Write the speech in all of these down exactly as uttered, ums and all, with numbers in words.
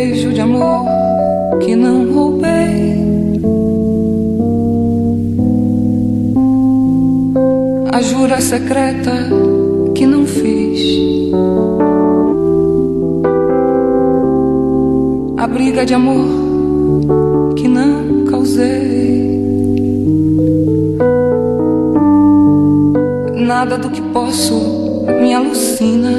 beijo de amor que não roubei, a jura secreta que não fiz, a briga de amor que não causei. Nada do que posso me alucina,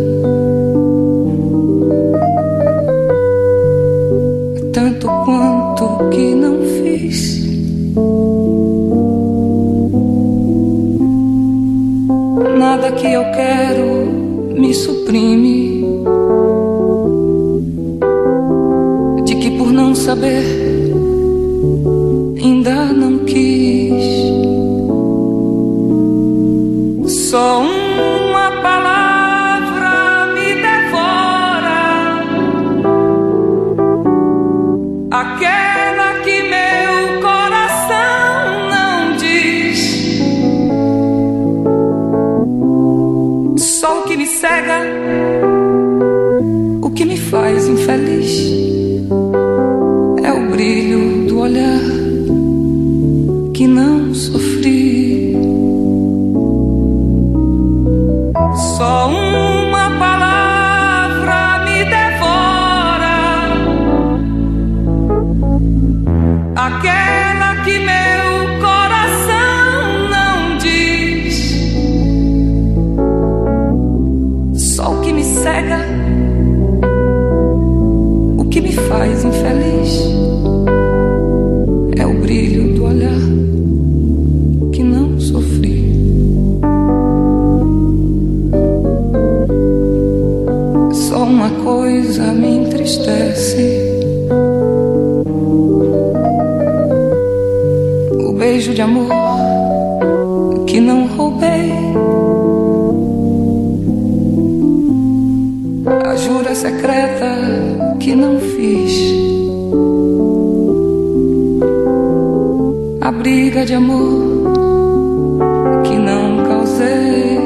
tanto quanto que não fiz. Nada que eu quero me suprime, de que por não saber ainda não quis. Só uma palavra me devora, aquela que meu coração não diz. Só o que me cega, o que me faz infeliz, é o brilho do olhar que não sofri. Só uma palavra me devora, aquela que meu coração não diz. Só o que me cega, o que me faz infeliz, é o brilho do olhar que não sofri. Só uma coisa me entristece, o beijo de amor que não roubei, a jura secreta que não fiz, a briga de amor que não causei.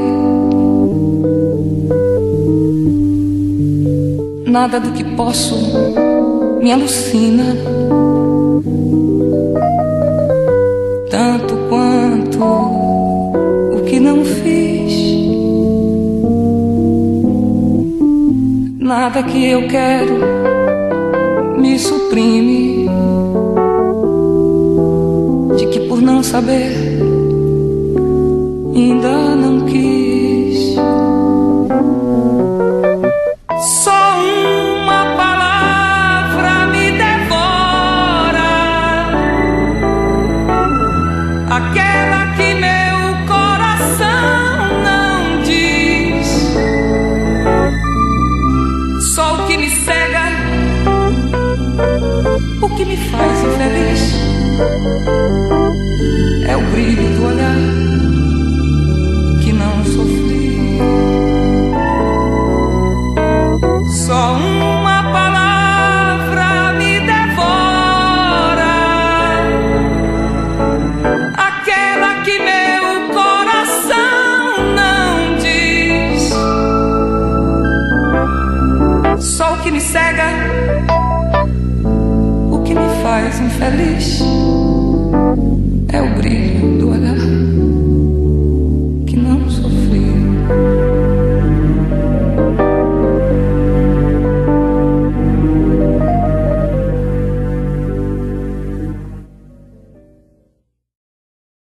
Nada do que posso me alucina, tanto quanto o que não fiz. Nada que eu quero me suprime, de que por não saber ainda não quis. Só uma palavra me devora, aquela que meu coração não diz. Só o que me cega, o que me faz infeliz, é o brilho do olhar que não sofri. Só uma palavra me devora, aquela que meu coração não diz. Só o que me cega, o que me faz infeliz, é o brilho do olhar